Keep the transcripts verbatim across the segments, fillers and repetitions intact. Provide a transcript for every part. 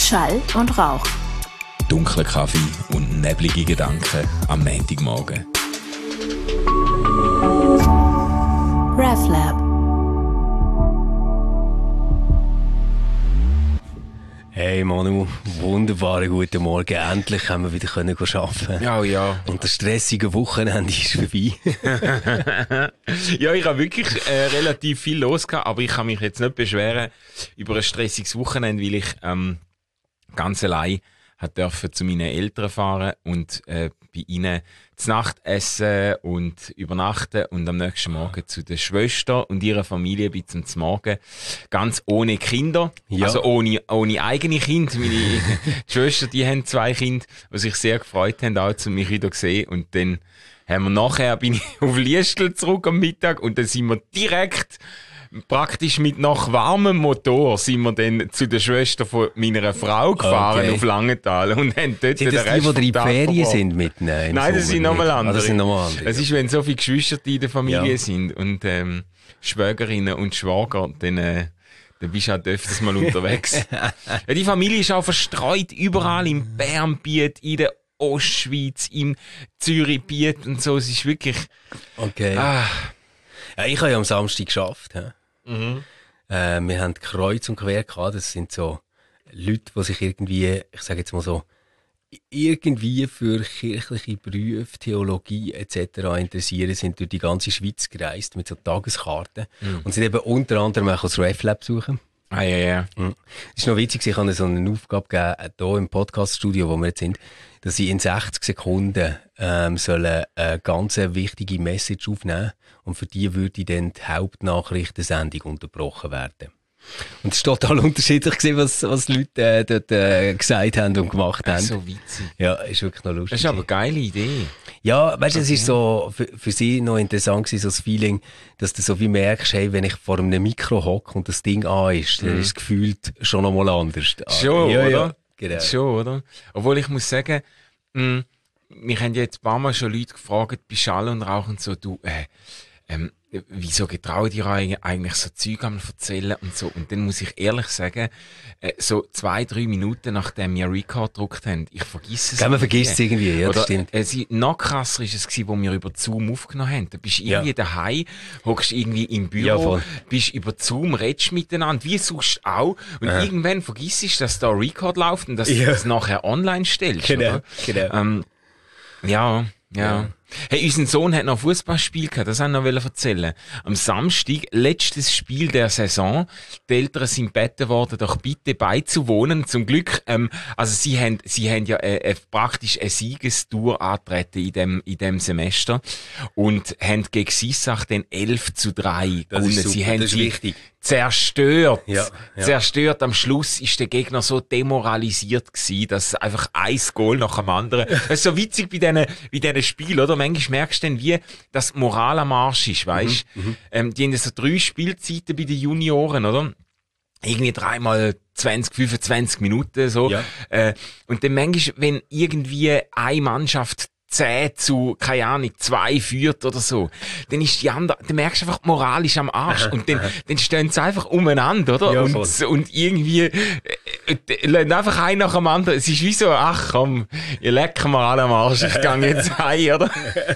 Schall und Rauch. Dunkler Kaffee und neblige Gedanken am Montagmorgen. RefLab. Hey Manu, wunderbaren guten Morgen. Endlich haben wir wieder können arbeiten. Ja, ja. Und das stressige Wochenende ist vorbei. Ja, ich habe wirklich äh, relativ viel los gehabt, aber ich kann mich jetzt nicht beschweren über ein stressiges Wochenende, weil ich ähm, ganz allein hat dürfen zu meinen Eltern fahren und äh, bei ihnen zu Nacht essen und übernachten und am nächsten Morgen zu der Schwester und ihrer Familie bis zum Morgen. Ganz ohne Kinder, Ja. also ohne, ohne eigene Kinder. Meine die Schwester, die haben zwei Kinder, die sich sehr gefreut haben, auch zu mich wieder gesehen. Und dann haben wir nachher, bin ich auf Liestel zurück am Mittag und dann sind wir direkt praktisch mit noch warmem Motor sind wir dann zu der Schwester von meiner Frau gefahren Okay. auf Langenthal und haben dort Sind den das die, Rest die vom in die Tag Ferien verbracht. sind mitten? Nein, Nein, das sind nochmal andere. Ah, das sind nochmal andere. Es ist, wenn so viele Geschwister in der Familie Ja. sind und ähm, Schwägerinnen und Schwager, dann, äh, dann bist du halt öfters mal unterwegs. Ja, die Familie ist auch verstreut überall im Bernbiet, in der Ostschweiz, im Zürichbiet und so. Es ist wirklich... Okay. Ah, Ja, ich habe ja am Samstag geschafft. He? mhm. Äh, wir haben kreuz und quer gehabt. Das sind so Leute, die sich irgendwie, ich sage jetzt mal so, irgendwie für kirchliche Berufe, Theologie et cetera interessieren, sind durch die ganze Schweiz gereist mit so Tageskarten Mhm. und sind eben unter anderem auch das RefLab besuchen. Ah, ja, ja. Mhm. Es ist noch witzig, ich habe so eine Aufgabe gegeben, hier im Podcaststudio, wo wir jetzt sind, dass sie in sechzig Sekunden ähm, sollen eine ganz wichtige Message aufnehmen und für die würde dann die Hauptnachrichtensendung unterbrochen werden. Und es ist total unterschiedlich gewesen, was, was die Leute äh, dort äh, gesagt haben und gemacht Ah, haben. so witzig. Ja, ist wirklich noch lustig. Das ist aber eine geile Idee. Ja, weißt du, es ist so, für, für sie noch interessant gewesen, so das Feeling, dass du so wie merkst, hey, wenn ich vor einem Mikro hocke und das Ding an ist, dann ist es gefühlt schon noch mal anders. Ah, Schon, ja, oder? Ja, genau. Schon, oder? Obwohl ich muss sagen, mh, mich haben ja jetzt ein paar Mal schon Leute gefragt, bei Schall und Rauch und so, du, äh, ähm, wieso getrauen die eigentlich so Zeug am erzählen und so? Und dann muss ich ehrlich sagen, äh, so zwei, drei Minuten nachdem wir Record gedruckt haben, ich vergesse es. Ja, man vergisst es irgendwie, ja, das Oder, stimmt. Äh, sie, noch krasser ist es gewesen, wo wir über Zoom aufgenommen haben. Da bist du irgendwie Ja. daheim, hockst irgendwie im Büro, Ja, voll. bist über Zoom, redest miteinander, wie sonst auch. Und Ja. irgendwann vergisst du, dass da Record läuft und dass Ja. du das nachher online stellst. Genau, oder? genau. Ähm, ja, ja. Ja. Hey, unser Sohn hat noch ein Fußballspiel gehabt, das wollte ich noch erzählen. Am Samstag, letztes Spiel der Saison. Die Eltern sind gebeten worden, doch bitte beizuwohnen. Zum Glück, ähm, also sie haben, sie haben ja äh, äh, praktisch eine Siegestour angetreten in dem, in dem Semester und haben gegen Sissach den elf zu drei Das ist gewonnen. super, Sie haben das ist sie wichtig. zerstört. Ja, ja. Zerstört. Am Schluss ist der Gegner so demoralisiert gewesen, dass einfach ein Goal nach dem anderen. Das ist so witzig bei diesen, bei diesen Spielen, oder? Manchmal merkst du dann, wie das Moral am Arsch ist, weisst? Mhm, ähm, die haben so drei Spielzeiten bei den Junioren, oder? Irgendwie dreimal zwanzig, fünfundzwanzig Minuten, so. Ja. Äh, und dann manchmal, wenn irgendwie eine Mannschaft zehn zu, keine Ahnung, zwei führt oder so, dann ist die andere, dann merkst du einfach, die Moral ist am Arsch. Und dann, dann stehen sie einfach umeinander, oder? Ja, und, voll. so- und irgendwie, äh, äh, lassen einfach ein nach dem anderen. Es ist wie so, ach komm, ihr lecken mir alle am Arsch, ich gehe jetzt heim, oder?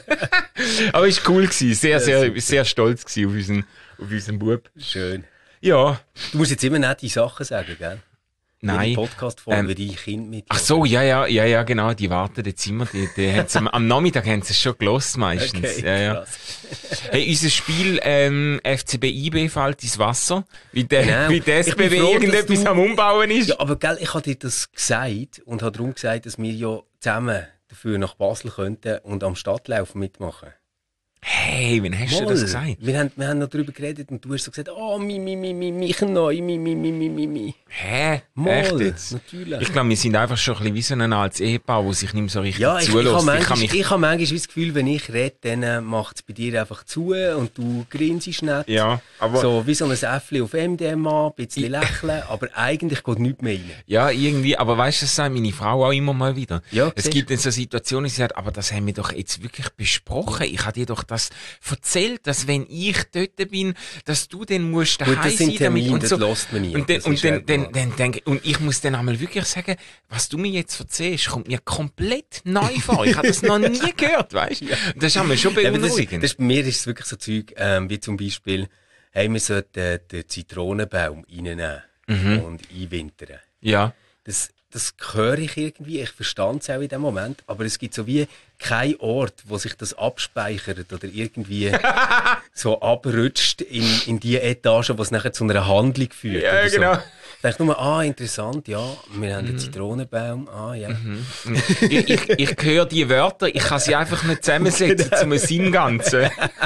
Aber es war cool gewesen, sehr, sehr, sehr stolz gewesen auf unseren, auf unseren Bub. Schön. Ja. Du musst jetzt immer nette Sachen sagen, gell? Nein. In Podcast-Folge, Ähm, wie deine Kinder mit. Ach so, ja, ja, ja, ja, genau, die warten jetzt immer, die, die haben am, am Nachmittag haben sie es schon gelost meistens. Okay, ja, ja. krass. Hey, unser Spiel, ähm, F C B I B fällt ins Wasser, wie der, Genau. wie der Ich bin S B B froh, dass irgendetwas du- am Umbauen ist. Ja, aber gell, ich habe dir das gesagt und habe darum gesagt, dass wir ja zusammen dafür nach Basel könnten und am Stadtlauf mitmachen. Hey, wann hast du Mal. das gesagt? Wir haben, wir haben noch darüber geredet und du hast so gesagt, oh, mi, mi, mi, mi, mich neu, mi, mi, mi, mi, mi, mi. Hä? Mal, Echt jetzt? natürlich. Ich glaube, wir sind einfach schon ein bisschen wie so ein altes Ehepaar, das sich nicht mehr so richtig Ja, ich, ich zulässt. habe manchmal, kann ich mich, habe manchmal das Gefühl, wenn ich rede, dann äh, macht es bei dir einfach zu und du grinsest nicht. ja, aber, So wie so ein Äffli auf M D M A, ein bisschen lächeln, aber eigentlich geht nichts mehr rein. ja, irgendwie, aber weißt du, das sagt meine Frau auch immer mal wieder. Ja, es siehst gibt dann so Situationen, sie sagt, aber das haben wir doch jetzt wirklich besprochen. Ich habe dir doch das erzählt, dass wenn ich dort bin, dass du dann musst daheim sein. Gut, das sind Termine, damit, und so. das lässt man nie. Und, dann, und, dann, dann, dann, dann, und ich muss dann einmal wirklich sagen, was du mir jetzt erzählst, kommt mir komplett neu vor. Ich habe das noch nie gehört, weißt du? Das ist einmal schon beunruhigend. Ja, das, das, bei mir ist es wirklich so Zeug, ähm, wie zum Beispiel, hey, wir sollten äh, den Zitronenbaum reinnehmen mhm. und einwintern. Ja. Das, das höre ich irgendwie, ich verstand es auch in dem Moment, aber es gibt so wie keinen Ort, wo sich das abspeichert oder irgendwie so abrutscht in, in die Etage, wo es nachher zu einer Handlung führt. Ja, genau. So. Ich denke nur, ah, interessant, ja, wir haben einen Zitronenbaum, ah, ja. Mhm. ich, ich, ich höre die Wörter, ich kann sie einfach nicht zusammensetzen genau. zum Sinn Ganzen.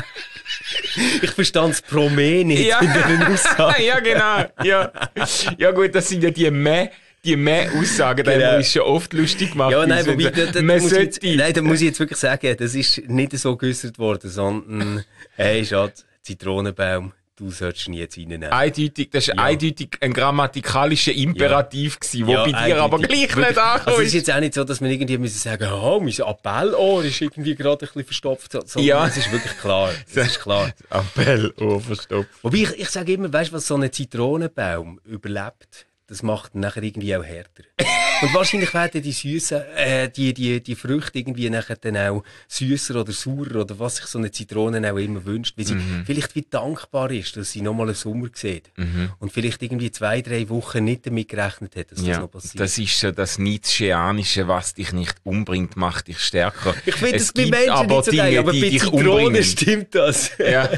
Ich verstand das Promé nicht ja. in den Aussagen. Ja, genau. Ja. ja gut, das sind ja die mehr die mehr Aussagen, da genau. haben wir uns schon oft lustig gemacht. Ja, nein, wobei, da, da, muss jetzt, die... nein, da muss ich jetzt wirklich sagen, das ist nicht so geäussert worden, sondern, hey Schatz, Zitronenbaum, du solltest ihn jetzt reinnehmen. Eindeutig, das war ja. eindeutig ein grammatikalischer Imperativ ja. gewesen, wo ja, bei dir eindeutig. aber gleich wirklich. Nicht ankommt. Also es ist jetzt auch nicht so, dass man irgendwie müssen sagen, oh, mein Appellohr ist irgendwie gerade ein bisschen verstopft. Sondern ja. es ist wirklich klar. Es ist klar. Appellohr verstopft. Wobei ich, ich sage immer, weißt du, was so ein Zitronenbaum überlebt? Das macht ihn nachher irgendwie auch härter. Und wahrscheinlich werden die süßen, äh, die, die, die Früchte irgendwie nachher dann auch süßer oder saurer oder was sich so eine Zitrone auch immer wünscht, weil sie mhm. vielleicht wie dankbar ist, dass sie nochmal einen Sommer sieht. Mhm. Und vielleicht irgendwie zwei, drei Wochen nicht damit gerechnet hat, dass ja, das noch passiert. Das ist so das Nietzscheanische, was dich nicht umbringt, macht dich stärker. Ich finde es das bei Menschen aber nicht so Dinge, geil, aber die bei dich Zitronen umbringen. stimmt das. Ja,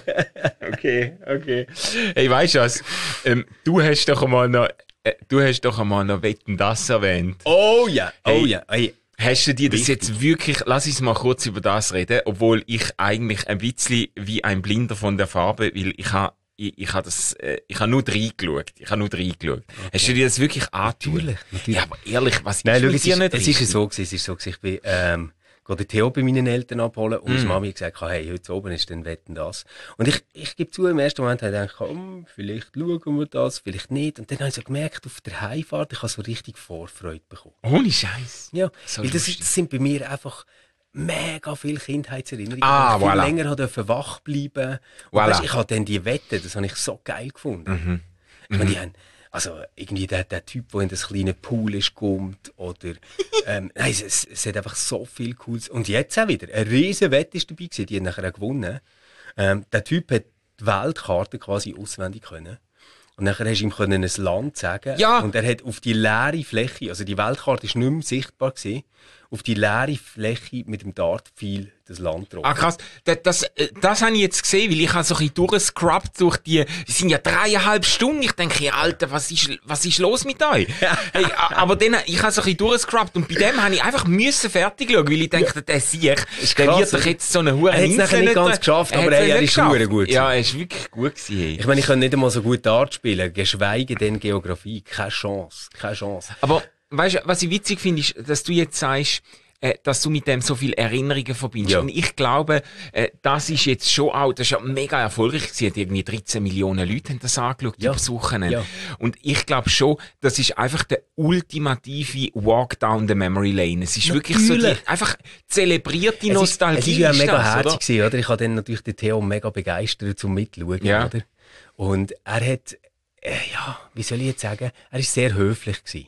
okay, okay. Hey, weißt du was? Ähm, du hast doch einmal noch Du hast doch einmal noch Wetten, das erwähnt. Oh ja, oh hey, ja. Hey. Hast du dir das Wichtig. jetzt wirklich, lass uns mal kurz über das reden, obwohl ich eigentlich ein bisschen wie ein Blinder von der Farbe, weil ich habe ich, ich habe das, äh, ich habe nur reingeschaut. Ich habe nur reingeschaut. Okay. Hast du dir das wirklich angetan? Natürlich, natürlich. Ja, aber ehrlich, was Nein, ist schau, mit es dir ist, nicht es ist ja so gewesen, es ist so gewesen, ich bin, ähm, gehe den Theo bei meinen Eltern abholen und mm. meine Mami hat gesagt, hey, heute oben ist dann Wetten, das. Und ich, ich gebe zu, im ersten Moment habe ich gedacht, oh, vielleicht schauen wir das, vielleicht nicht. Und dann habe ich so gemerkt, auf der Heimfahrt, ich habe so richtig Vorfreude bekommen. Ohne Scheiß. Ja, so weil das, das sind bei mir einfach mega viele Kindheitserinnerungen. Ah, ich viel voilà. länger durfte wach bleiben. Und Voilà. weißt, ich habe dann die Wette, das habe ich so geil gefunden. Mhm. Ich meine, die haben, also irgendwie der, der Typ, der in das kleine Pool ist, kommt, oder, ähm, nein, es, es, es hat einfach so viel Cooles. Und jetzt auch wieder, eine riesen Wette ist dabei gewesen, die hat nachher auch gewonnen. Ähm, der Typ hat die Weltkarte quasi auswendig können. Und nachher hast du ihm können ein Land sagen. Ja. Und er hat auf die leere Fläche, also die Weltkarte ist nicht mehr sichtbar gewesen, auf die leere Fläche mit dem Dartpfeil das Land drauf. Ah, krass. Das, das, äh, das habe ich jetzt gesehen, weil ich habe so ein bisschen durchgescrubbt durch die, es sind ja dreieinhalb Stunden. Ich denke, ja, Alter, was ist, was ist los mit euch? Hey, aber dann, ich habe so ein bisschen durchgescrubbt und bei dem habe ich einfach müssen fertig schauen, weil ich denke, ja. der Sieg, der krass, wird doch jetzt so eine hure Er hat es nachher nicht ganz geschafft, aber hey, er ist hure gut. Ja, er ist wirklich gut gewesen. Hey. Ich meine, ich kann nicht einmal so gut Dart spielen, geschweige denn Geografie. Keine Chance, keine Chance. Aber, weißt du, was ich witzig finde, ist, dass du jetzt sagst, äh, dass du mit dem so viele Erinnerungen verbindest. Ja. Und ich glaube, äh, das ist jetzt schon auch, das ist ja mega erfolgreich gewesen. Irgendwie dreizehn Millionen Leute haben das angeschaut, Ja. übers Wochenende. Ja. Und ich glaube schon, das ist einfach der ultimative Walk down the memory lane. Es ist wirklich so, die, einfach zelebrierte Nostalgie. Es ist, es ist ja mega das, herzig oder? gewesen, oder? Ich habe dann natürlich den Theo mega begeistert zum Mitschauen, Ja. oder? Und er hat, äh, ja, wie soll ich jetzt sagen, er ist sehr höflich gewesen.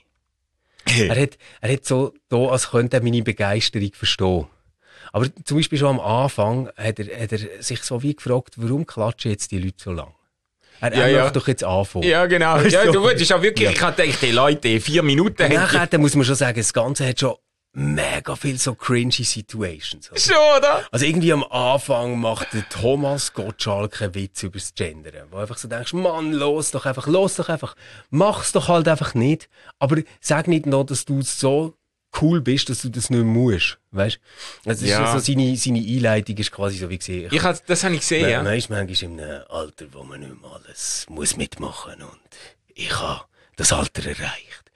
Er hat, er hat so da, als könnte er meine Begeisterung verstehen. Aber zum Beispiel schon am Anfang hat er, hat er sich so wie gefragt, warum klatschen jetzt die Leute so lang? Er, Ja, er ja. möchte doch jetzt anfangen. Ja, genau. Weißt Ja, du? du würdest auch wirklich, Ja. ich hatte gedacht, die Leute, vier Minuten Und haben nachher, dann muss man schon sagen, das Ganze hat schon mega viel so cringy Situations. Oder? schon, oder? Also irgendwie am Anfang macht der Thomas Gottschalk einen Witz über das Gendern. Wo einfach so denkst, Mann, los doch einfach, los doch einfach. Mach's doch halt einfach nicht. Aber sag nicht noch, dass du so cool bist, dass du das nicht mehr musst. Weißt du? Also Ja. so seine, seine Einleitung ist quasi so wie gesehen. Ich hab, das habe ich gesehen, ja. Man ist manchmal in einem Alter, wo man nicht mehr alles muss mitmachen muss. Und ich habe das Alter erreicht.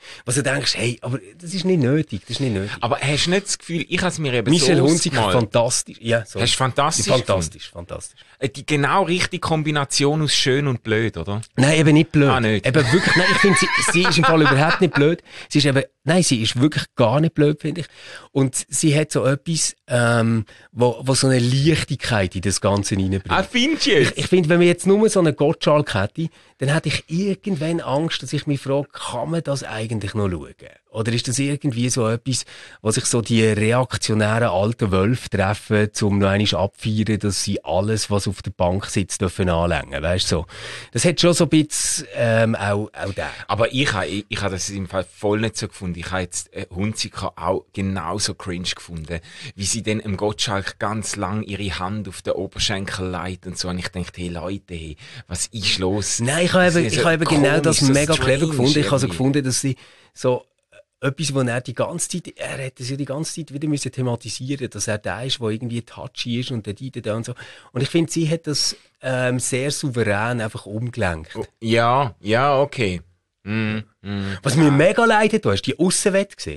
Was du denkst, hey, aber das ist nicht nötig, das ist nicht nötig. Aber hast du nicht das Gefühl, ich habe es mir eben Michel so Hunziker, ausgemalt. fantastisch. Ja, so. Hast du fantastisch Fantastisch, fantastisch. Die genau richtige Kombination aus schön und blöd, oder? Nein, eben nicht blöd. Ah, nicht. Eben wirklich, nein, ich finde, sie, sie ist im Fall überhaupt nicht blöd. Sie ist eben, nein, sie ist wirklich gar nicht blöd, finde ich. Und sie hat so etwas, ähm, wo, wo so eine Leichtigkeit in das Ganze reinbringt. Ah, findest du jetzt? Ich, ich finde, wenn wir jetzt nur so einen Gottschalk hätte, dann hätte ich irgendwann Angst, dass ich mich frage, kann man das eigentlich noch schauen? Oder ist das irgendwie so etwas, was sich so die reaktionären alten Wölfe treffen, um noch einmal abfeiern, dass sie alles, was auf der Bank sitzt, dürfen anlängen, weißt du so. Das hat schon so ein bisschen, ähm, auch, auch der. Aber ich habe, ich, ich habe das im Fall voll nicht so gefunden. Ich habe jetzt äh, Hunziker auch genauso cringe gefunden, wie sie dann im Gottschalk ganz lang ihre Hand auf den Oberschenkel leitet und so. Und ich dachte, hey Leute, hey, was ist los? Nein, ich habe eben, ich so habe eben genau das komisch, so mega clever strange gefunden. Ich habe so irgendwie. gefunden, dass sie so etwas, wo er die ganze Zeit, er hätte es ja die ganze Zeit wieder müssen thematisieren, dass er der ist, der irgendwie touchy ist und der die da und so. Und ich finde, sie hat das ähm, sehr souverän einfach umgelenkt. Oh, ja, ja, okay. Mm, mm. Was mir mega leid hat, du hast die Aussenwette gesehen.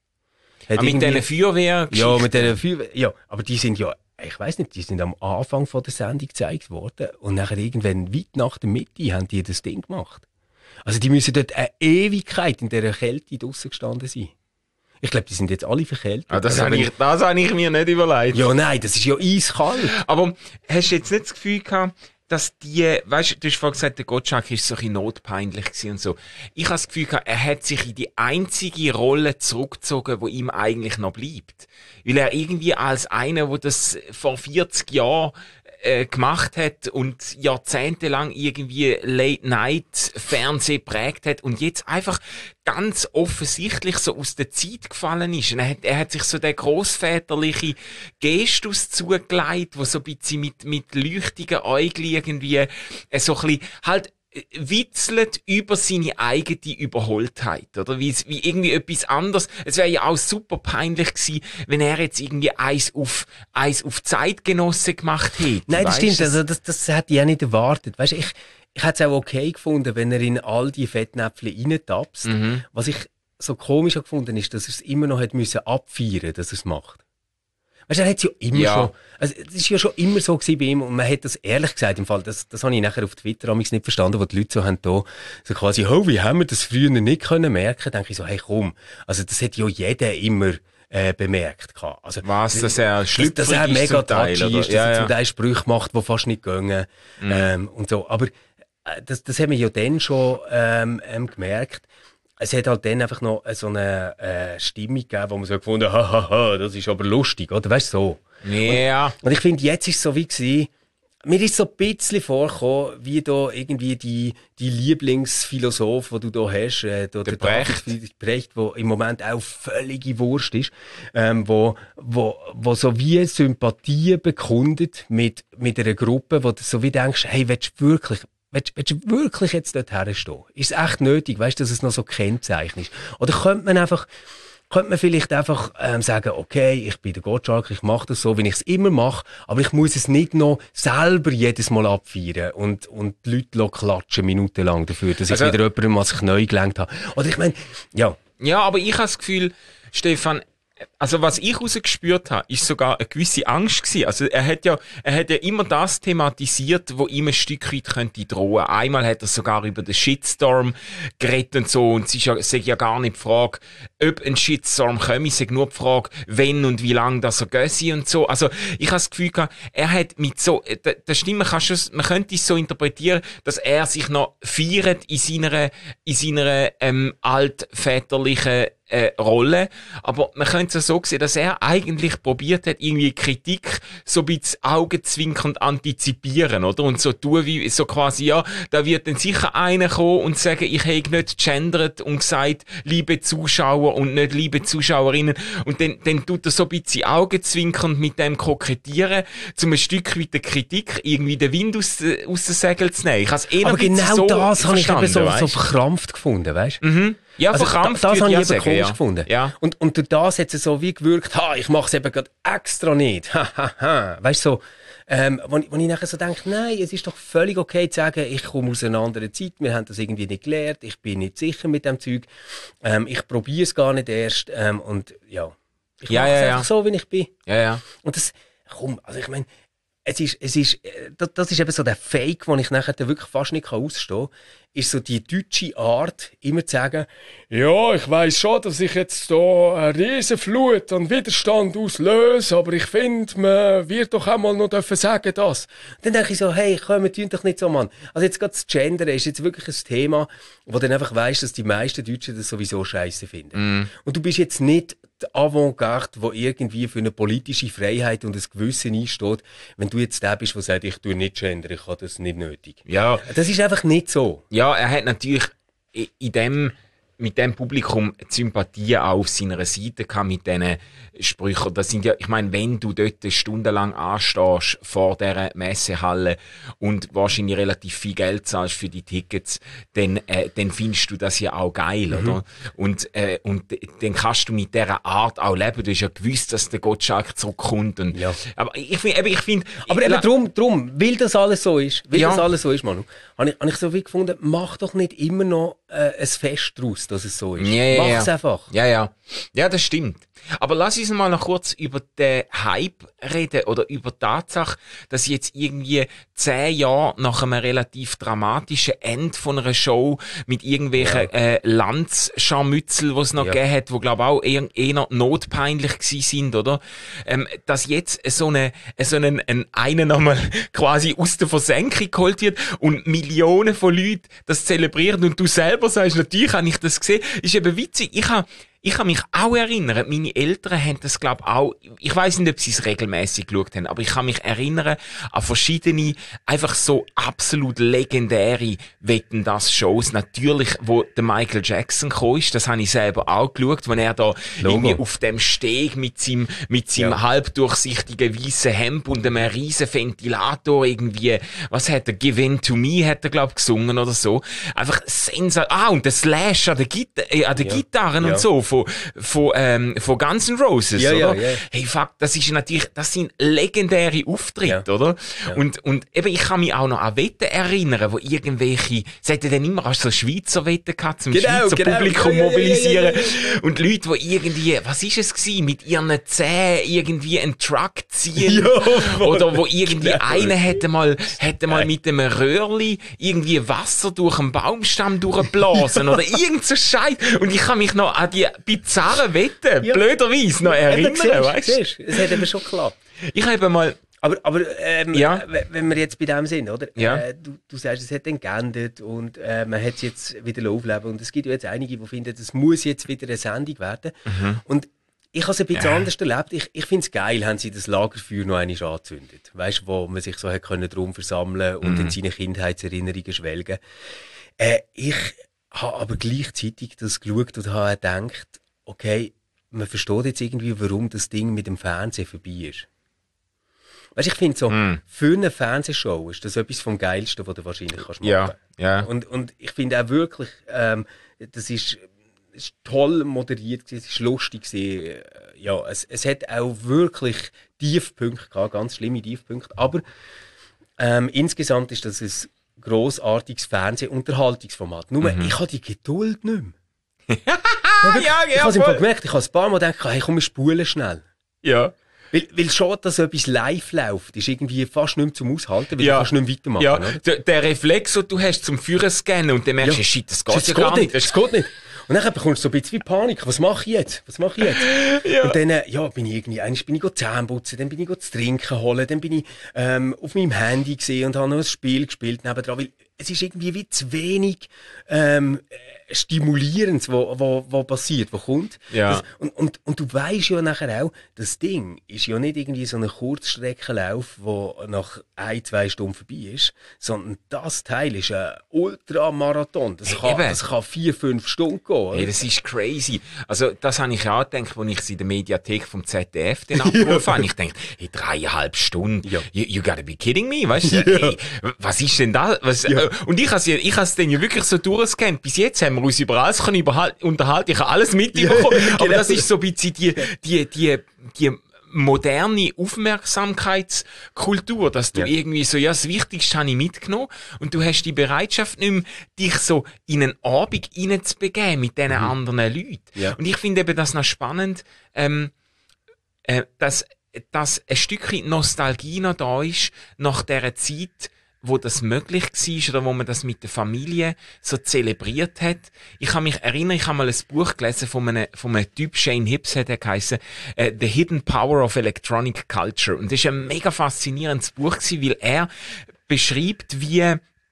Hat Ah, mit irgendwie- diesen Feuerwehr Ja, mit diesen Feuerwehr, ja, aber die sind ja, ich weiss nicht, die sind am Anfang von der Sendung gezeigt worden und nachher irgendwann weit nach der Mitte haben die das Ding gemacht. Also die müssen dort eine Ewigkeit in dieser Kälte draussen gestanden sein. Ich glaube, die sind jetzt alle verkältet. Ah, das Also habe wenn- ich, das habe ich mir nicht überlegt. Ja, nein, das ist ja eiskalt. Aber hast du jetzt nicht das Gefühl gehabt, dass die, weißt du, du hast vorhin gesagt, der Gottschalk ist so ein bisschen notpeinlich gewesen und so. Ich habe das Gefühl gehabt, er hat sich in die einzige Rolle zurückgezogen, wo ihm eigentlich noch bleibt. Weil er irgendwie als einer, der das vor vierzig Jahren äh, gemacht hat und jahrzehntelang irgendwie Late-Night-Fernsehen prägt hat und jetzt einfach ganz offensichtlich so aus der Zeit gefallen ist. Und er hat, er hat sich so den grossväterliche Gestus zugelegt, wo so ein bisschen mit, mit leuchtigen Äugeln irgendwie äh, so ein bisschen halt witzelt über seine eigene Überholtheit, oder? Wie, wie irgendwie etwas anderes. Es wäre ja auch super peinlich gewesen, wenn er jetzt irgendwie eins auf, eins auf Zeitgenossen gemacht hätte. Nein, das Weisst stimmt, du? also das, das hätte ich auch nicht erwartet. Weißt, ich, ich hätte es auch okay gefunden, wenn er in all die Fettnäpfchen reintapst. Mhm. Was ich so komisch gefunden ist, dass er es immer noch hat müssen abfeiern, dass er es macht. Weißt du, er hat es ja immer Ja. schon, also, es ist ja schon immer so gewesen bei ihm, und man hat das ehrlich gesagt, im Fall, das, das habe ich nachher auf Twitter amigs nicht verstanden, wo die Leute so haben da, so quasi, oh, wie haben wir das früher nicht können merken? Denke ich so, hey, komm, also, das hat ja jeder immer, äh, bemerkt gehabt. Also, Was, dass er dass, schlüpfrig dass er ist mega zum Teil, touchy oder? ist, dass Ja, er ja. zum Teil Sprüche macht, die fast nicht gehen, Mhm. ähm, und so. Aber, äh, das, das haben wir ja dann schon, ähm, ähm, gemerkt. Es hat halt dann einfach noch so eine äh, Stimmung gegeben, wo man so gefunden hat, hahaha, das ist aber lustig, oder? Weißt du, so. Ja. Und ich finde, jetzt ist es so wie gewesen, mir ist so ein bisschen vorgekommen, wie da irgendwie die, die Lieblingsphilosoph, den du da hast, äh, da, Der Brecht. David Brecht, wo im Moment auch völlige Wurst ist, ähm, wo, wo, wo so wie Sympathie bekundet mit, mit einer Gruppe, wo du so wie denkst, hey, willst du wirklich, willst, willst du wirklich jetzt dort herstehen? Ist es echt nötig, weißt du, dass es noch so Kennzeichen ist? Oder könnte man einfach, könnte man vielleicht einfach ähm, sagen, okay, ich bin der Gottschalk, ich mache das so, wie ich es immer mache, aber ich muss es nicht noch selber jedes Mal abfeiern und, und die Leute klatschen minutenlang dafür, dass Also- ich wieder jemandem mal sich neu gelenkt habe. Oder ich meine, ja, Ja, aber ich habe das Gefühl, Stefan, also was ich rausgespürt habe, ist sogar eine gewisse Angst gewesen. Also er hat ja, er hat ja immer das thematisiert, wo ihm ein Stück weit könnte drohen. Einmal hat er sogar über den Shitstorm geredet und so, und es ist ja, es ist ja gar nicht die Frage, ob ein Shitstorm komme, es ist nur die Frage, wenn und wie lange das er gössi und so. Also ich habe das Gefühl gehabt, er hat mit so, das da stimmt, man kann schon, man könnte es so interpretieren, dass er sich noch feiert in seiner, in seiner ähm, altväterlichen äh, Rolle, aber man könnte es so sehen, dass er eigentlich probiert hat, irgendwie Kritik so ein bisschen augenzwinkernd antizipieren, oder? Und so tun wie, so quasi, ja, da wird dann sicher einer kommen und sagen, ich hätte nicht gendert und gesagt, liebe Zuschauer und nicht liebe Zuschauerinnen, und dann, dann tut er so ein bisschen augenzwinkernd mit dem kokettieren, um ein Stück weit der Kritik irgendwie den Wind aus, aus den Segeln zu nehmen. Ich habe es eher aber ein bisschen genau so das habe ich eben so, verstanden, so weisst? verkrampft gefunden, weißt du? Mhm. Ja, also, verkrampft das, das habe ich ja eben sagen, komisch ja. gefunden. Ja. Und, und durch das hat es so wie gewirkt, ha, ich mache es eben gerade extra nicht. Ha, ha, ha. Weißt du, so, ähm, wo, wo ich nachher so denke, nein, es ist doch völlig okay zu sagen, ich komme aus einer anderen Zeit, wir haben das irgendwie nicht gelernt, ich bin nicht sicher mit dem Zeug, ähm, ich probiere es gar nicht erst, ähm, und ja, ich Ja, mache ja, es ja. einfach so, wie ich bin. Ja, ja. Und das, komm, also ich meine, es ist, es ist, äh, das, das ist eben so der Fake, den ich nachher dann wirklich fast nicht ausstehen kann, ist so die deutsche Art, immer zu sagen, ja, ich weiss schon, dass ich jetzt da eine Riesenflut an Widerstand auslöse, aber ich finde, man wird doch auch mal noch dürfen sagen, das. Dann denke ich so, hey, komm, wir tun doch nicht so, Mann. Also jetzt gerade das Gendern ist jetzt wirklich ein Thema, wo dann einfach weisst, dass die meisten Deutschen das sowieso scheiße finden. Mm. Und du bist jetzt nicht die Avantgarde, die irgendwie für eine politische Freiheit und ein Gewissen einsteht, wenn du jetzt der bist, der sagt, ich tue nicht gendern, ich habe das nicht nötig. Ja. Das ist einfach nicht so. Ja, er hat natürlich in dem, mit dem Publikum die Sympathie auch auf seiner Seite gehabt, mit diesen Sprüchen. Das sind ja, ich meine, wenn du dort stundenlang anstehst vor dieser Messehalle und wahrscheinlich relativ viel Geld zahlst für die Tickets, dann, äh, dann findest du das ja auch geil, mhm. oder? Und, äh, und dann kannst du mit dieser Art auch leben. Du hast ja gewusst, dass der Gottschalk zurückkommt. Und, ja. Aber ich finde, ich finde, aber eben drum, drum, weil das alles so ist, weil ja. das alles so ist, Manu, habe ich, hab ich so wie gefunden, mach doch nicht immer noch äh, ein Fest draus, dass es so ist. Ja, ja, mach es ja. einfach. Ja, ja. Ja, das stimmt. Aber lass uns mal noch kurz über den Hype reden oder über die Tatsache, dass jetzt irgendwie zehn Jahre nach einem relativ dramatischen Ende von einer Show mit irgendwelchen ja. äh, Lanzscharmützel, die es noch ja. gegeben hat, die glaube auch eher, eher notpeinlich gewesen sind, oder? Ähm, dass jetzt so eine so einen, einen einen nochmal quasi aus der Versenkung geholt wird und Millionen von Leuten das zelebrieren und du selber sagst, natürlich habe ich das gesehen, ist eben witzig. Ich habe Ich kann mich auch erinnern, meine Eltern haben das, glaube ich, auch, ich weiss nicht, ob sie es regelmäßig geschaut haben, aber ich kann mich erinnern an verschiedene, einfach so absolut legendäre Wetten, das Shows. Natürlich, wo der Michael Jackson gekommen ist, das habe ich selber auch geschaut, wenn er da Logo. irgendwie auf dem Steg mit seinem, mit seinem ja. halbdurchsichtigen weißen Hemd und einem riesen Ventilator irgendwie, was hat er, Give In To Me hat er, glaube ich, gesungen oder so. Einfach sensal, ah, und der Slash an der, Gita- äh, an der ja. Gitarren ja. und so, von, von, ähm, von Guns N' Roses, ja, oder? Ja, ja. Hey, fuck, das ist natürlich, das sind legendäre Auftritte, ja. oder? Ja. Und, und eben, ich kann mich auch noch an Wetten erinnern, wo irgendwelche, es hat ja dann immer auch so Schweizer Wetten gehabt, zum genau, Schweizer genau. Publikum ja, ja, mobilisieren. Ja, ja, ja, ja. Und Leute, die irgendwie, was ist es gewesen, mit ihren Zähnen irgendwie einen Truck ziehen. Ja, oder wo irgendwie genau. einer hätte mal, hätte mal mit einem Röhrli irgendwie Wasser durch einen Baumstamm durchblasen oder irgend so Scheiß. Und ich kann mich noch an die bizarren Wetten, ja. blöderweise, noch erinnern, weißt du? Es hat eben schon geklappt. Ich habe mal... Aber, aber ähm, ja. wenn wir jetzt bei dem sind, oder? Ja. Äh, du, du sagst, es hat dann geändert und äh, man hat es jetzt wieder aufleben. Und es gibt ja jetzt einige, die finden, das muss jetzt wieder eine Sendung werden. Mhm. Und ich habe es ein bisschen ja. anders erlebt. Ich, ich finde es geil, haben sie das Lagerfeuer noch einmal angezündet. Weißt du, wo man sich so hat können drum versammeln und mhm. in seine Kindheitserinnerungen schwelgen. Äh, ich habe aber gleichzeitig das geschaut und habe gedacht, okay, man versteht jetzt irgendwie, warum das Ding mit dem Fernsehen vorbei ist. Weißt du, ich finde so, mm. für eine Fernsehshow ist das etwas vom Geilsten, was du wahrscheinlich kannst machen. Ja, ja. Und, und ich finde auch wirklich, ähm, das ist, ist toll moderiert gewesen, es ist lustig gewesen. Ja, es, es hat auch wirklich Tiefpunkte gehabt, ganz schlimme Tiefpunkte. Aber ähm, insgesamt ist das ein grossartiges Fernsehunterhaltungsformat. Nur, mhm. ich habe die Geduld nicht mehr. ja, ja, ich habe es einfach gemerkt, ich habe ein paar Mal gedacht, hey, komm, wir spulen schnell. Ja. Weil, weil schon, dass etwas live läuft, ist irgendwie fast nicht mehr zum Aushalten, weil ja. du kannst nicht mehr weitermachen. Ja, oder? der, der Reflex, den du hast zum Führer scannen und dann merkst du, ja. shit, das geht das ja geht gar nicht. Das geht nicht. Und dann bekommst du so ein bisschen wie Panik. Was mache ich jetzt? Was mache ich jetzt? ja. Und dann, ja, bin ich irgendwie, eigentlich bin ich Zähne putzen, dann bin ich zu trinken holen, dann bin ich ähm, auf meinem Handy gesehen und habe noch ein Spiel gespielt nebendran, weil es ist irgendwie wie zu wenig ähm, Stimulierendes, wo, wo, wo passiert, wo kommt. Ja. Das, und, und, und du weisst ja nachher auch, das Ding ist ja nicht irgendwie so ein Kurzstreckenlauf, der nach ein, zwei Stunden vorbei ist, sondern das Teil ist ein Ultramarathon. Das, hey, kann, das kann vier, fünf Stunden gehen. Hey, das ist crazy. Also, das habe ich auch gedacht, als ich es in der Mediathek vom Z D F dann abgerufen habe. Ich dachte, hey, dreieinhalb Stunden, ja. you, you gotta be kidding me, weißt du? Ja. Hey, was ist denn das? Was, ja. und ich habe ich es dann ja wirklich so durchgescannt. Bis jetzt haben wir uns über alles können überhal- unterhalten. Ich habe alles mitbekommen. Ja, genau. Aber das ist so ein bisschen die, die, die, die moderne Aufmerksamkeitskultur, dass du ja. irgendwie so, ja, das Wichtigste habe ich mitgenommen und du hast die Bereitschaft nicht mehr, dich so in einen Abend hineinzubegeben mit diesen mhm. anderen Leuten. Ja. Und ich finde eben das noch spannend, ähm, äh, dass, dass ein Stückchen Nostalgie noch da ist, nach dieser Zeit, wo das möglich war oder wo man das mit der Familie so zelebriert hat. Ich kann mich erinnern, ich habe mal ein Buch gelesen von einem, von einem Typ, Shane Hibbs hat er geheissen, uh, The Hidden Power of Electronic Culture. Und das ist ein mega faszinierendes Buch gewesen, weil er beschreibt, wie,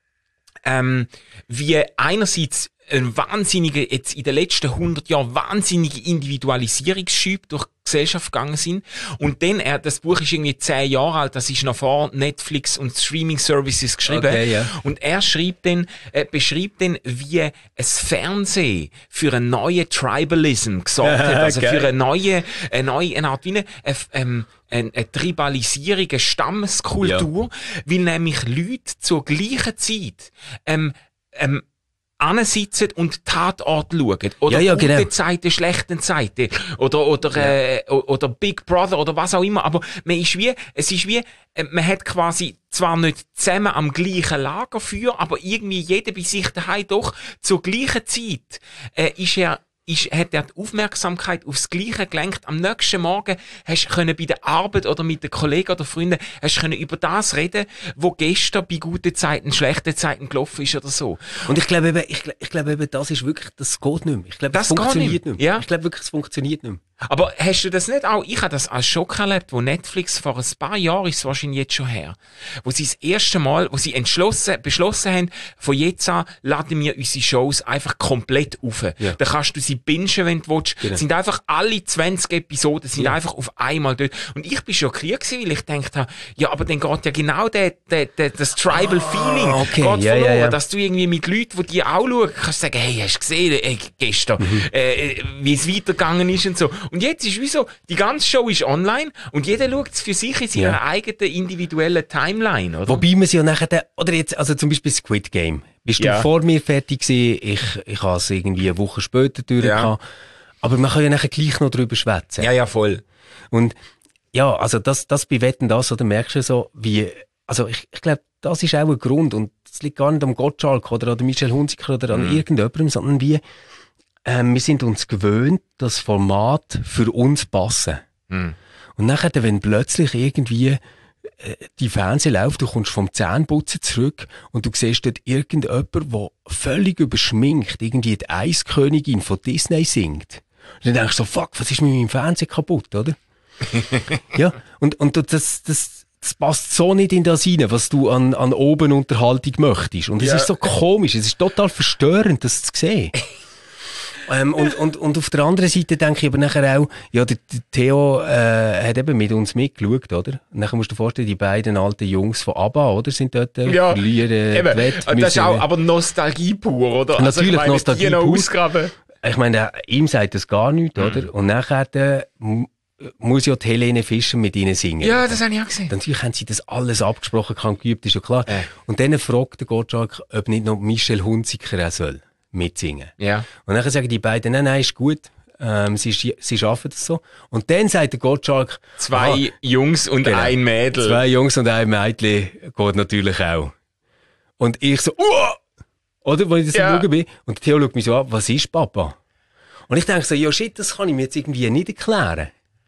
ähm, wie einerseits ein wahnsinniger, jetzt in den letzten hundert Jahren wahnsinnige Individualisierungsschübe durch die Gesellschaft gegangen sind. Und dann, er, das Buch ist irgendwie zehn Jahre alt, das ist noch vor Netflix und Streaming-Services geschrieben. Okay, yeah. Und er schreibt dann, äh, beschreibt dann, wie ein Fernsehen für einen neuen Tribalism gesorgt hat. Also okay. für eine neue, eine neue, eine Art wie eine, ähm, eine, eine Tribalisierung, eine Stammeskultur, ja. weil nämlich Leute zur gleichen Zeit, ähm, ähm, ansitzen und Tatort schauen. Oder ja, ja, gute genau. Zeiten, schlechten Zeiten. Oder, oder, ja. äh, oder Big Brother oder was auch immer. Aber man ist wie, es ist wie, äh, man hat quasi zwar nicht zusammen am gleichen Lagerfeuer, aber irgendwie jeder bei sich daheim doch zur gleichen Zeit, äh, ist er Ist, hat er die Aufmerksamkeit aufs Gleiche gelenkt. Am nächsten Morgen hast du können bei der Arbeit oder mit den Kollegen oder Freunden hast du können über das reden, wo gestern bei guten Zeiten, schlechten Zeiten gelaufen ist oder so. Und ich glaube eben, ich, ich glaube eben, das ist wirklich, das geht nicht mehr. Ich glaube, das, das funktioniert nicht mehr. Ja. Ich glaube wirklich, es funktioniert nicht mehr. Aber hast du das nicht auch? Ich habe das als Schock erlebt, wo Netflix vor ein paar Jahren, ist es wahrscheinlich jetzt schon her, wo sie das erste Mal, wo sie entschlossen, beschlossen haben, von jetzt an laden wir unsere Shows einfach komplett auf. Ja. Da kannst du sie bingen, wenn du willst. Genau. Sind einfach alle zwanzig Episoden sind ja. einfach auf einmal dort. Und ich bin schockiert gewesen, weil ich gedacht habe, ja, aber dann geht ja genau der, der, der, das Tribal Feeling ah, okay. geht ja, verloren, ja, ja. dass du irgendwie mit Leuten, die die auch schauen, kannst sagen, hey, hast du gesehen, äh, gestern, mhm. äh, wie es weitergegangen ist und so. Und jetzt ist wie so, die ganze Show ist online und jeder schaut es für sich in seiner ja. eigenen individuellen Timeline, oder? Wobei man sie ja nachher, oder jetzt, also zum Beispiel Squid Game. Bist ja. du vor mir fertig gewesen? Ich, ich habe es irgendwie eine Woche später durch ja. gehabt. Aber man kann ja nachher gleich noch drüber schwätzen. Ja, ja, voll. Und, ja, also das, das bei Wetten, das, oder merkst du so, wie, also ich, ich glaube, das ist auch ein Grund und das liegt gar nicht am Gottschalk oder an Michel Hunziker oder an mhm. irgendjemandem, sondern wie, Ähm, wir sind uns gewöhnt, das Format für uns passen. Mm. Und nachher, wenn plötzlich irgendwie äh, die Fernsehen läuft, du kommst vom Zähneputzen zurück und du siehst dort irgendjemanden, der völlig überschminkt irgendwie die Eiskönigin von Disney singt. Und dann denkst du so, fuck, was ist mit meinem Fernsehen kaputt, oder? Ja, und, und das, das, das passt so nicht in das rein, was du an, an Obenunterhaltung möchtest. Und es ja. ist so komisch, es ist total verstörend, das zu sehen. Ähm, und, und, und auf der anderen Seite denke ich aber nachher auch, ja, der, der Theo äh, hat eben mit uns mitgeschaut, oder? Und nachher musst du dir vorstellen, die beiden alten Jungs von ABBA, oder? Sind dort äh, ja, verlieren. Eben. Wett, das ist auch aber Nostalgie pur, oder? Natürlich, also ich meine, Nostalgie pur. Ausgraben. Ich meine, ihm sagt das gar nichts, mm. oder? Und nachher äh, muss ja die Helene Fischer mit ihnen singen. Ja, das habe ich auch gesehen. Natürlich haben sie das alles abgesprochen, kann geübt, ist ja klar. Äh. Und dann fragt der Gottschalk, ob nicht noch Michel Hunziker auch soll mitsingen. Ja. Und dann sagen die beiden, nein, nein, ist gut, ähm, sie, sie schaffen das so. Und dann sagt der Gottschalk, zwei aha, Jungs und genau, ein Mädel. Zwei Jungs und ein Mädchen geht natürlich auch. Und ich so, uah! Oder, wenn ich das ja. so bin. Und Theo schaut mich so an, was ist Papa? Und ich denke so, ja shit, das kann ich mir jetzt irgendwie nicht erklären.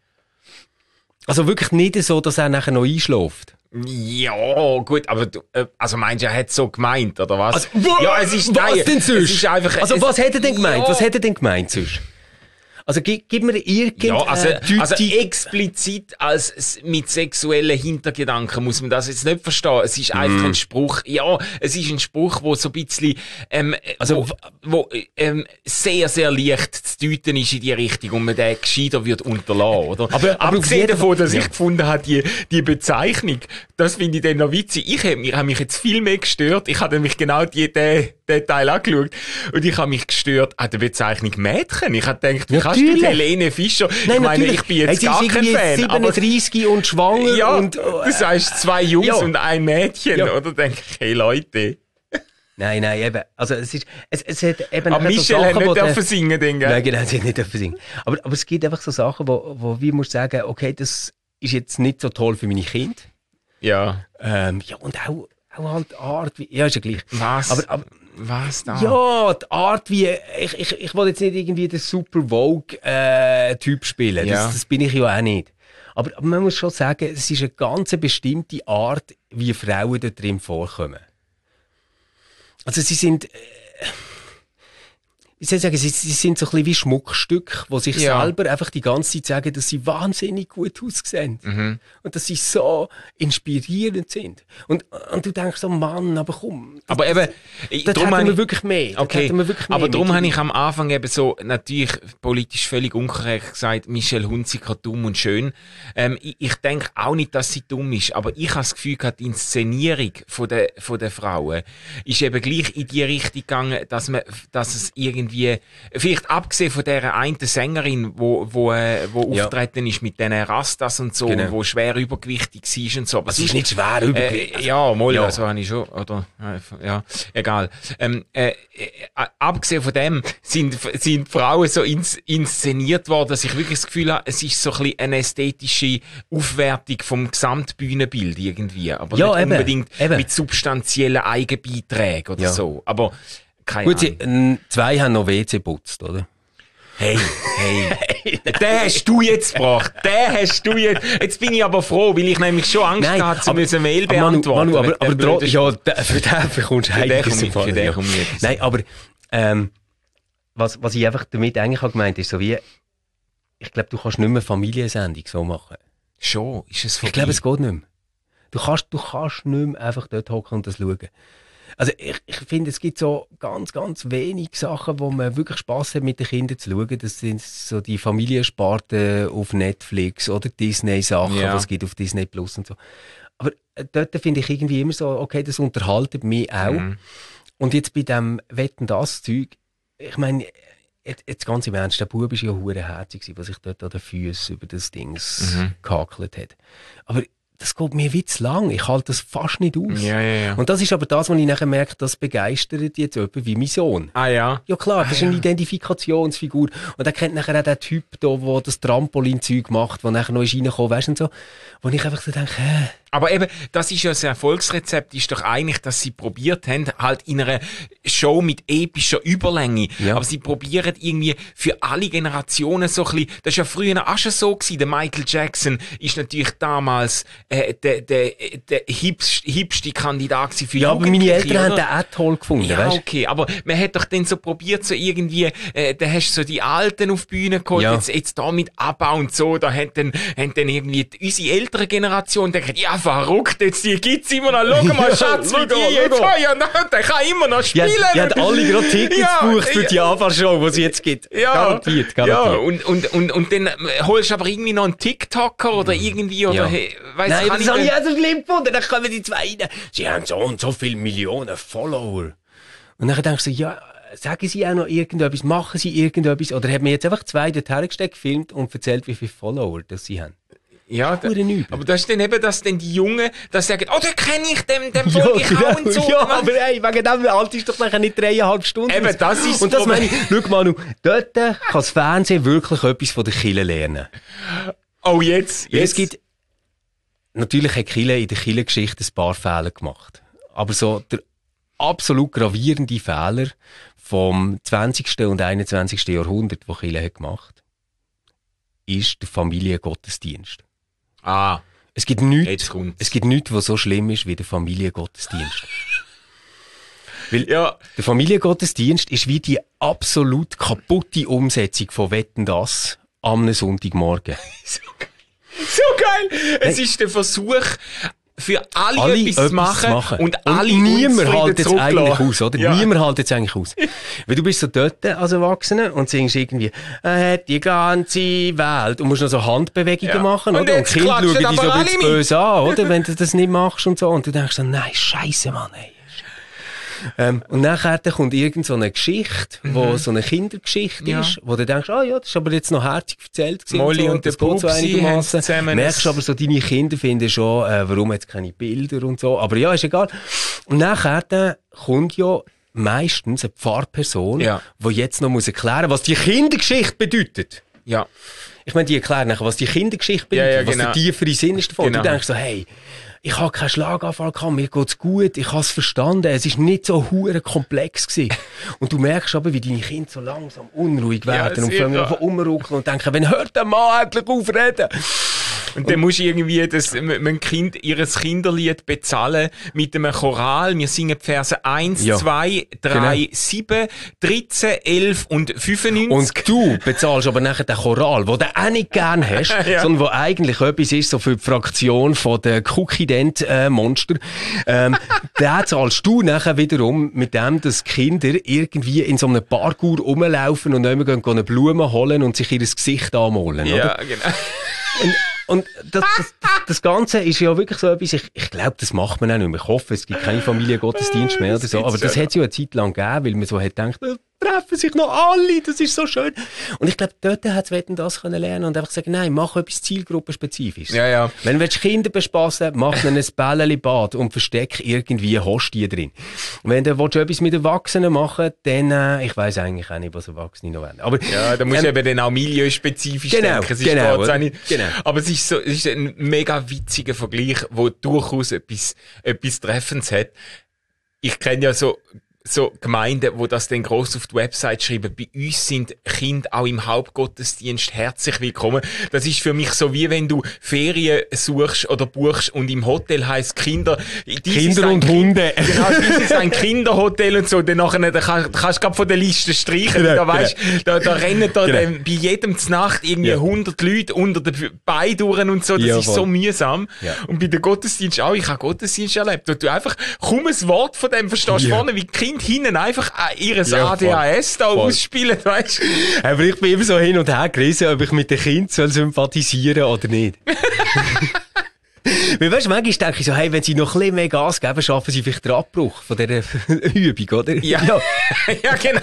Also wirklich nicht so, dass er nachher noch einschläft. Ja, gut, aber du, also meinst du, er hat so gemeint, oder was? Also, wo, ja, es ist, was nein, denn sonst? Es ist einfach, also es, was hätte er denn gemeint? Ja. Was hätte er denn gemeint sonst? Also gib, gib mir irgendeine ja, also, äh, also explizit als mit sexuellen Hintergedanken muss man das jetzt nicht verstehen. Es ist einfach mm. ein Spruch. Ja, es ist ein Spruch, wo so ein bisschen ähm, also wo, wo ähm, sehr, sehr leicht zu deuten ist in die Richtung und man den gescheiter wird unterlassen, oder? Aber, aber abgesehen davon, dass ja. ich gefunden habe, die, die Bezeichnung, das finde ich dann noch witzig. Ich habe mich, hab mich jetzt viel mehr gestört. Ich habe nämlich genau die, den, den Teil angeschaut und ich habe mich gestört an der Bezeichnung Mädchen. Ich habe gedacht, wie kannst du die Helene Fischer? Nein, ich meine, natürlich. ich bin jetzt hey, gar kein Fan. siebenunddreißig aber und schwanger ja, und... Oh, äh, du sagst zwei Jungs ja. und ein Mädchen, ja. oder? Denke ich, hey Leute. Nein, nein, eben. Also, es ist, es, es hat eben aber Michelle so Sachen, hat nicht der, dürfen singen, denke ich. Nein, genau, sie hat nicht dürfen singen. Aber, aber es gibt einfach so Sachen, wo, wo wir muss sagen, okay, das ist jetzt nicht so toll für meine Kinder. Ja. Ähm, ja, und auch, auch halt die Art, wie, ja, ist ja gleich. Was? Aber, aber, Was da? ja, die Art, wie, ich, ich, ich will jetzt nicht irgendwie den Super Vogue, äh, Typ spielen. Ja. Das, das bin ich ja auch nicht. Aber, aber man muss schon sagen, es ist eine ganz bestimmte Art, wie Frauen dort drin vorkommen. Also sie sind, äh, ich soll sagen, sie, sie sind so ein bisschen wie Schmuckstücke, die sich Ja. selber einfach die ganze Zeit sagen, dass sie wahnsinnig gut aussehen. Mhm. Und dass sie so inspirierend sind. Und, und du denkst so, Mann, aber komm. Das, Aber eben, ich- das darum hätten habe wir ich- wirklich mehr. Das Okay, hätten wir wirklich mehr aber darum mit- habe ich am Anfang eben so natürlich politisch völlig unkorrekt gesagt, Michelle Hunziker dumm und schön. Ähm, ich, ich denke auch nicht, dass sie dumm ist, aber ich habe das Gefühl gehabt, die Inszenierung von der, von der Frauen ist eben gleich in die Richtung gegangen, dass man, dass es irgendwie, vielleicht abgesehen von dieser einen Sängerin, wo, wo, äh, wo Ja. auftreten ist mit diesen Rastas und so, Genau. und wo schwer übergewichtig war und so. Aber Es ist nicht schwer Äh, übergewichtig. ja, mal, Ja. also habe ich schon, oder, äh, ja, egal. Ähm, äh, äh, abgesehen von dem sind, sind Frauen so ins, inszeniert worden, dass ich wirklich das Gefühl habe, es ist so ein bisschen eine ästhetische Aufwertung vom Gesamtbühnenbild irgendwie, aber Ja, nicht eben, unbedingt eben. mit substanziellen Eigenbeiträgen oder Ja. so. Aber keine Gut, sie, Ahnung. äh, zwei haben noch W C putzt, oder? Hey, hey, den hast du jetzt gebracht, den hast du jetzt. Jetzt bin ich aber froh, weil ich nämlich schon Angst Nein, hatte, zu aber- müssen Mail Aber Manu, beantworten. Manu, aber, wegen aber dem tro- blöden ja, da- für den bekommst du den einiges komme im ich- Fall. für den ja. komme ich etwas. Nein, aber ähm, was, was ich einfach damit eigentlich habe gemeint ist, so wie, ich glaube, du kannst nicht mehr Familiensendung so machen. Schon, ist es vorbei? Ich glaube, es geht nicht mehr. Du kannst, du kannst nicht mehr einfach dort hocken und das schauen. Also ich, ich finde, es gibt so ganz, ganz wenig Sachen, wo man wirklich Spass hat, mit den Kindern zu schauen. Das sind so die Familiensparten auf Netflix oder Disney-Sachen, Ja. was es gibt auf Disney Plus und so. Aber äh, dort finde ich irgendwie immer so, okay, das unterhaltet mich auch. Mhm. Und jetzt bei dem Wetten, das Zeug, ich meine, jetzt, jetzt ganz im Ernst, der Bub war ja hurenherzig gewesen, was sich dort an den Füßen über das Dings Mhm. gehakelt hat. Aber das geht mir wie zu lang. Ich halte das fast nicht aus. Ja, ja, ja. Und das ist aber das, was ich nachher merke, das begeistert jetzt jemand wie mein Sohn. Ah ja. Ja klar, das Ah, ist eine ja. Identifikationsfigur. Und er kennt nachher auch den Typ da, der das Trampolin-Zeug macht, der nachher noch ist reingekommen, weißt du, und so. Wo ich einfach so denke, hä? Aber eben, das ist ja das Erfolgsrezept, ist doch eigentlich, dass sie probiert haben, halt in einer Show mit epischer Überlänge. Ja. Aber sie probieren irgendwie für alle Generationen so ein bisschen, das ist ja früher auch schon so gewesen, der Michael Jackson ist natürlich damals äh, der, der, der hipst, hipste Kandidat gewesen für Ja, aber meine Jugendliche, Eltern haben oder? den auch toll gefunden, Ja, weißt du? okay, aber man hat doch dann so probiert, so irgendwie, äh, da hast du so die Alten auf die Bühne geholt, Ja. jetzt, jetzt da mit Abbau und so, da haben dann, haben dann irgendwie die, unsere ältere Generation gedacht, ja, verrückt, jetzt, die gibt's immer noch, schau mal, Ja, Schatz, schau wie die mal, jetzt, schau mal. oh, ja, na, der kann immer noch Ja, spielen. die haben alle gerade Tickets Ja, gebucht für ja. die Anfangsshow, die es jetzt gibt. Ja, Garantiert, garantiert. ja, und, und, und, und dann äh, holst du aber irgendwie noch einen TikToker oder irgendwie, oder, Ja. hey, weiss, Nein, kann das habe denn- ich auch so schlimm gefunden. Dann kommen die zwei rein. Sie haben so und so viele Millionen Follower. Und dann denkst du, ja, sagen sie auch noch irgendetwas, machen sie irgendetwas, oder haben wir jetzt einfach zwei dort hergesteckt, gefilmt und erzählt, wie viele Follower das sie haben? Ja, da, Hure übel. aber das ist dann eben, dass dann die Jungen, das sagen, oh, den kenne ich, dem, dem folge ich auch und so. Ja, aber ey, wegen dem alt ist doch nachher nicht dreieinhalb Stunden. Eben, das ist das Und das Problem. meine ich, schau Manu, dort kann das Fernsehen wirklich etwas von der Kirche lernen. Oh, jetzt, Weil jetzt. es gibt, natürlich hat Kirche in der Kirchengeschichte ein paar Fehler gemacht. Aber so der absolut gravierende Fehler vom zwanzigsten und einundzwanzigsten Jahrhundert, den Kirche hat gemacht, ist der Familiengottesdienst. Ah, Es gibt nichts, jetzt kommt's. es gibt nichts, was so schlimm ist wie der Familiengottesdienst. Weil Ja, der Familiengottesdienst ist wie die absolut kaputte Umsetzung von Wetten, das am Sonntagmorgen. so geil. Es ist der Versuch, für alle, Alle etwas, zu machen, und alle niemand unzufrieden hält jetzt eigentlich zurücklassen. aus, oder? Ja. Niemand hält jetzt eigentlich aus. Weil du bist so dort als Erwachsener und singst irgendwie, er hat die ganze Welt und musst noch so Handbewegungen Ja. machen, Und oder? Und jetzt die Kinder klatschen schauen dich so aber ein alle bisschen mit. böse an, oder? Wenn du das nicht machst und so. Und du denkst so, nein, scheisse, Mann, ey. ähm, und nachher kommt irgend so eine Geschichte, mhm. wo so eine Kindergeschichte ja. ist, wo du denkst, ah ja, das ist aber jetzt noch herzig erzählt gewesen. Molly und, so, und der Pupsi so einigermaßen. Merkst aber so, deine Kinder finden schon, äh, warum jetzt keine Bilder und so. Aber ja, ist egal. Und nachher dann kommt ja meistens eine Pfarrperson, ja. die jetzt noch muss erklären, was die Kindergeschichte bedeutet. Ja. Ich meine, die erklären nachher, was die Kindergeschichte bedeutet, ja, ja, genau. was der tiefere Sinn ist davon. Genau. Du denkst so, hey, ich habe keinen Schlaganfall gehabt, mir geht's gut, ich habe es verstanden, es ist nicht so hure komplex gewesen. Und du merkst aber, wie deine Kinder so langsam unruhig werden ja, und fangen einfach rumruckeln und denken, wenn hört der Mann endlich auf reden? Und dann musst du irgendwie das, mein Kind, ihres Kinderlied bezahlen mit einem Choral. Wir singen die Verse eins, ja. zwei, drei, genau. sieben, dreizehn, elf und fünfundneunzig. Und du bezahlst aber nachher den Choral, den du auch nicht gern hast, ja. sondern wo eigentlich etwas ist, so für die Fraktion von den Cookie-Dent-Monster. Ähm, den zahlst du nachher wiederum mit dem, dass Kinder irgendwie in so einem Parkour rumlaufen und immer gehen, gehen Blumen holen und sich ihr Gesicht anmalen, ja, oder? Genau. Und, und das, das, das Ganze ist ja wirklich so etwas, ich, ich glaube, das macht man auch nicht mehr. Ich hoffe, es gibt keine Familiengottesdienst mehr oder so, aber das hat es ja eine Zeit lang gegeben, weil man so hat gedacht, treffen sich noch alle, das ist so schön. Und ich glaube, dort hat es das können lernen und einfach sagen, nein, mach etwas zielgruppenspezifisches. Ja, ja. Wenn du Kinder bespassen willst, mach ihnen ein Bällchen-Bad und versteck irgendwie Hostie drin. Und wenn du etwas mit Erwachsenen machen willst, dann, äh, ich weiss eigentlich auch nicht, was Erwachsene noch wollen. Aber, ja, da musst du ähm, eben dann auch milieuspezifisch genau, denken. Es ist genau, auch nicht, genau. Aber es ist so, es ist ein mega witziger Vergleich, wo durchaus etwas, etwas Treffendes hat. Ich kenne ja so, so Gemeinden, wo das dann gross auf die Website schreiben, bei uns sind Kinder auch im Hauptgottesdienst herzlich willkommen. Das ist für mich so, wie wenn du Ferien suchst oder buchst und im Hotel heisst Kinder... Kinder und Hunde. Genau, das ist ein Kinderhotel und so. Dann nachher, da kannst, kannst du gerade von der Liste streichen. Genau, da, weißt, genau. da, da rennen da genau. dann bei jedem Znacht irgendwie ja. hundert Leute unter den Beinen durch und so. Das ja, ist voll. So mühsam. Ja. Und bei den Gottesdienst auch. Ich habe Gottesdienst erlebt, wo du einfach kaum ein Wort von dem verstehst. Ja. Vorne wie Kinder hinten einfach ihres ja, A D H S da voll. Ausspielen, weißt du? Aber ich bin immer so hin und her gerissen, ob ich mit den Kindern sympathisieren soll oder nicht. Weil weißt du, manchmal denke ich so, hey, wenn sie noch ein bisschen mehr Gas geben, schaffen sie vielleicht den Abbruch von dieser Übung, oder? Ja, ja. ja genau.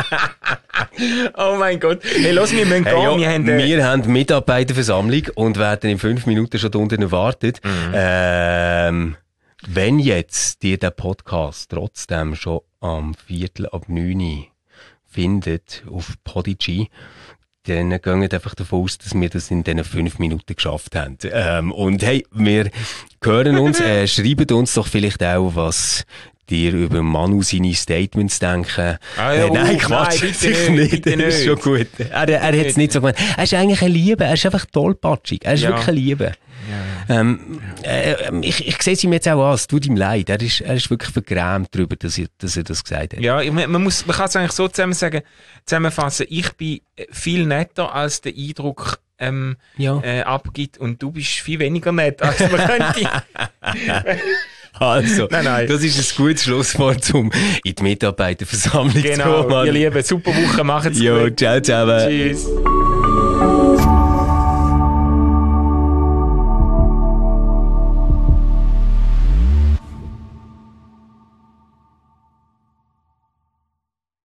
Oh mein Gott. Hey, lass mich mal gehen. Hey, ja, wir haben, äh... wir haben Mitarbeiterversammlung und werden in fünf Minuten schon da unten erwartet. Mhm. Ähm, wenn jetzt dir der Podcast trotzdem schon am Viertel ab neun findet auf Podigy, dann gehen wir einfach davon aus, dass wir das in diesen fünf Minuten geschafft haben. Ähm, und hey, wir hören uns, äh, schreibt uns doch vielleicht auch, was dir über Manu seine Statements denken. Ah, ja, äh, nein, uh, Quatsch, nein, sicher nicht. Das ist schon gut. Er, er hat es nicht so gemeint. Er ist eigentlich eine Liebe, er ist einfach tollpatschig. Er ist ja. wirklich eine Liebe. Ja. Ähm, äh, ich, ich sehe es ihm jetzt auch an, es tut ihm leid. Er ist, er ist wirklich vergrämt darüber, dass er, dass er das gesagt hat. Ja, man, man, muss, man kann es eigentlich so zusammen sagen, zusammenfassen. Ich bin viel netter, als der Eindruck ähm, ja. äh, abgibt, und du bist viel weniger nett, als man könnte. Also, nein, nein. Das ist ein gutes Schlusswort, um in die Mitarbeiterversammlung genau, zu kommen. Genau, ihr Lieben, super Woche, macht's jo, gut. Ciao zusammen. Tschüss.